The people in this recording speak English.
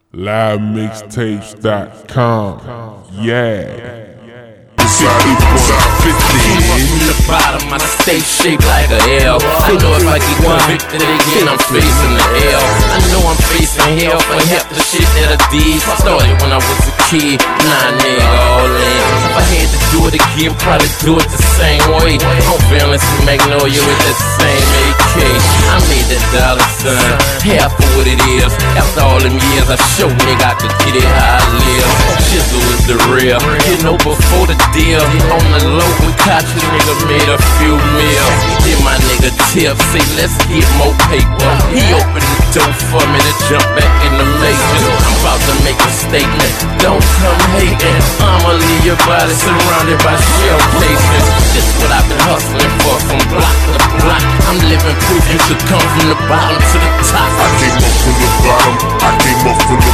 LiveMixtapes.com. Yeah. From the bottom, I stay shaped like a L. I know if I get convicted again, I'm facing the L. I know I'm facing hell for half the shit that I did. Started when I was a kid, nah nigga, all in. If I had to do it again, probably do it the same way. On Valence and Magnolia with that same AK. I made that dollar sign, half of what it is. After all them years, I show nigga I could get it how I live. Jizzle is the real, you know before the deal. On the low, we caught you nigga made a few meals. Then my nigga Tip say let's get more paper. He opened the door for me to jump back in the matrix. I'm about to make a statement, don't come hating. I'ma leave your body surrounded by shell cases. This what I've been hustling for from block to block. I'm living proof you could come from the bottom to the top. I came up from the bottom, I came up from